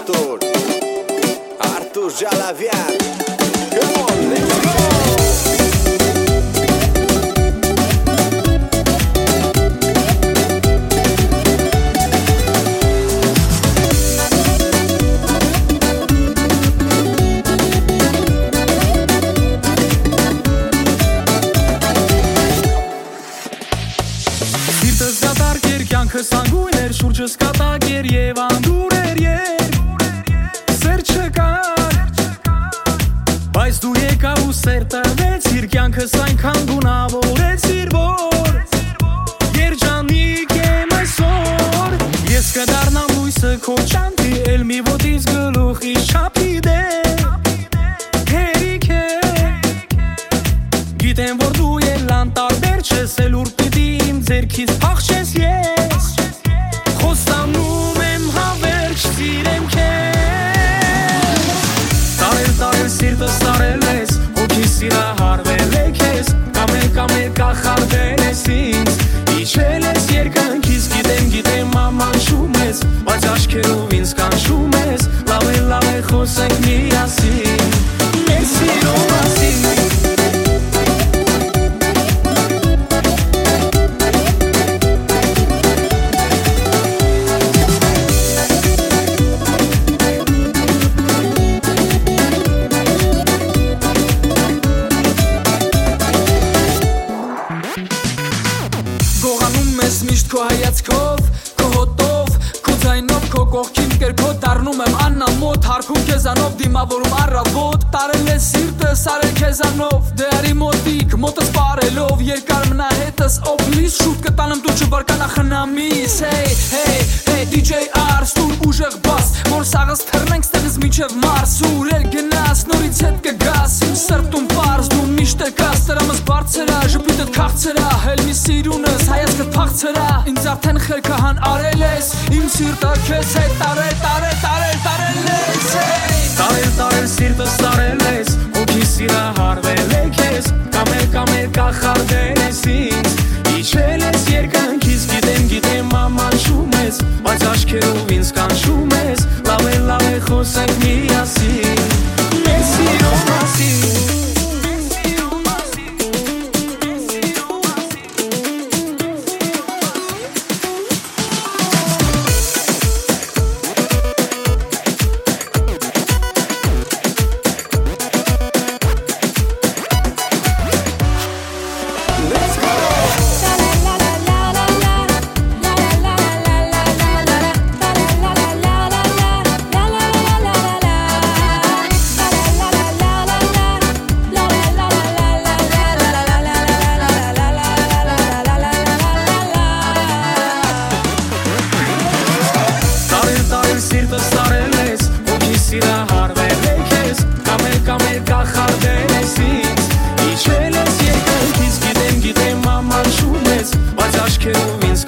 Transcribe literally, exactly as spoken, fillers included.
Artur Artur Jalavian. Come on, let's go. Սիրտս դատարկ էր, կյանքս անգույն էր, շուրջս կատակ էր և անդուր էր երբ Սեր չկար, բայց դու եկավ ու սեր տվեցիր, կյանքս այնքան գունավորեցիր, որ երջանիկ եմ այսօր Ես կդառնամ լույսը քո ճանտի, էլ մի ոտից գլուխիս չափի դեր Հերիք է, գիտեմ որ դու էլ անտարբեր չես, էլ ուր պիտի իմ ձերքից փախչես ես Խոստանում եմ հավերժ սիրեմ քեզ Տարել տարել սիրտս տարել ես, հոգիս սիրահարվել է քեզ Կամել կամել կախարդել ես ինձ, իջել ես երկնքից Գիտեմ գիտեմ ամանչում ես, բայց աչքերով ինձ կանչում ես Լավ է լավ է խոսենք միասին, մեր սիրո մասին Գողանում ես միշտ քո հայացքով, քո հոտով, քո ձայնով, քո կողքին կերպով Դառնում եմ անամոթ, հարքում քեզանով, դիմավորում առավոտ Տարել ես սիրտս, արել քեզանով, դե արի մոտիկ, մոտս պարելով Երկար մնա հետս, օբլիս, շուտ կտանեմ դու չբարկանա խնամիս Hey, hey, hey, די ջեյ Ars, տուր ուժեղ բաս, որ սաղս թռնենք ստեղից մինչև մարս Ուր էլ գնաս, նորից հետ կգաս, իմ սրտում պարզ, դու միշտ եկաս Տրամս բարձրա, ժպիտդ քաղցրա, հել մի սիրունս, հայացքդ փախցրա Ինձ արդեն խելքահան արել ես, իմ սիրտը քեզ հետ տարել, տարել, տարել, տարել ես Տարել, տարել սիրտս տարել ես, հոգիս սիրահարվել է քեզ Կամել, կամել կախարդել ես ինձ, իջել ես երկնքից Գիտեմ, գիտեմ ամանչում ես, բայց աչքերով ինձ կանչում ես Լավ է, լավ է խոսենք միասին, մեր սիրո մասին Սիրտս տարել ես, հոգիս սիրահարվել է քեզ Կամել կամել կախարդել ես ինձ, իջել ես երկնքից Գիտեմ գիտեմ ամանչում ես, բայց աչքերով ինձ